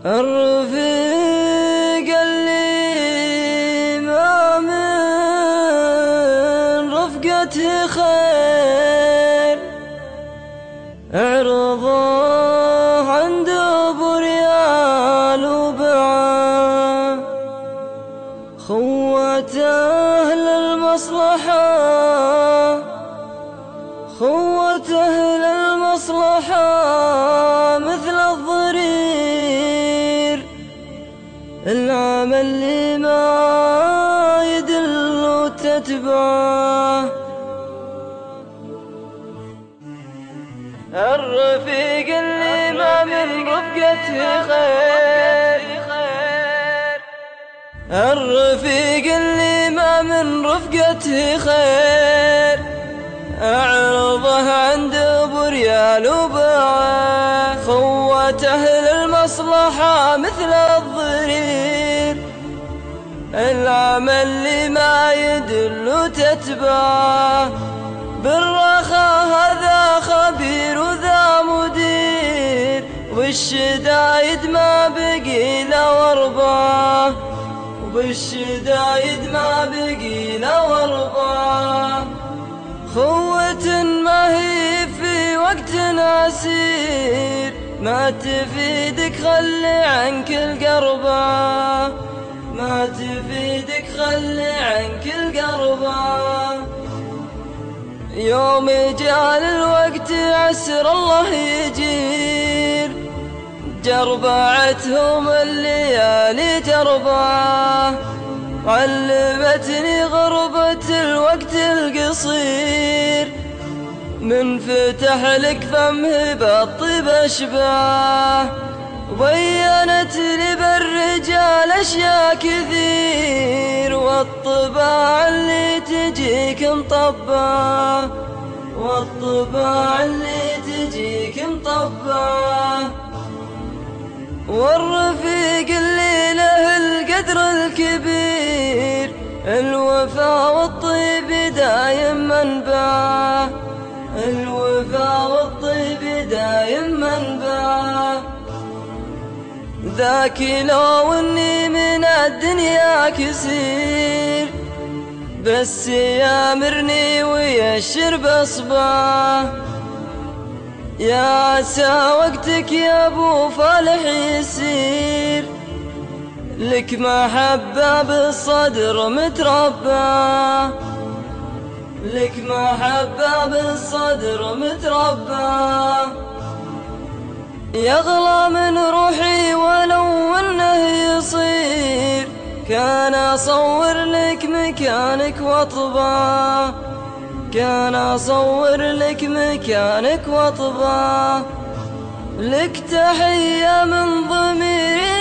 الرفيق اللي ما من رفقته خير، عرضه عنده بريال وباعه، خوة أهل المصلحة، خوة أهل المصلحة مثل الضرير، العمل اللي ما يدل وتتبعه. الرفيق اللي ما من رفقته خير، الرفيق اللي ما من رفقته خير، أعرضه عنده بريال وباعه، خوة أهل المصلحة مثل الضرير، العمل اللي ما يدل وتتبعه. بالرخاء هذا خبير وذا مدير، والشدايد ما بقي له واربعه، وبالشدايد ما بقي له واربعه. خوة ما هي في وقت عسير، ما تفيدك خلي عنك القربة، ما تفيدك خلي عنك القربة. يوم جال الوقت عسر الله يجير، جربعتهم الليالي جربعه، علمتني غربة الوقت القصير، من فتح لك فمه بالطيب أشباه، وبينت لي بالرجال أشياء كثير، والطباع اللي تجيك مطبعة، والطباع اللي تجيك مطبعة. والرفيق اللي له القدر الكبير، الوفا والطيب دايم منبعه، الوفا والطيب دايم منبعه. ذاك لو اني من الدنيا كثير، بس يامرني ويشر باصبعه، يا عسى وقتك يا ابو فالح يسير، لك محبة بالصدر متربى، لك محبة بالصدر متربى. يغلى من روحي ولو انه يصير، كان اصور لك مكانك واطبع، كان اصور لك مكانك واطبع. لك تحية من ضميري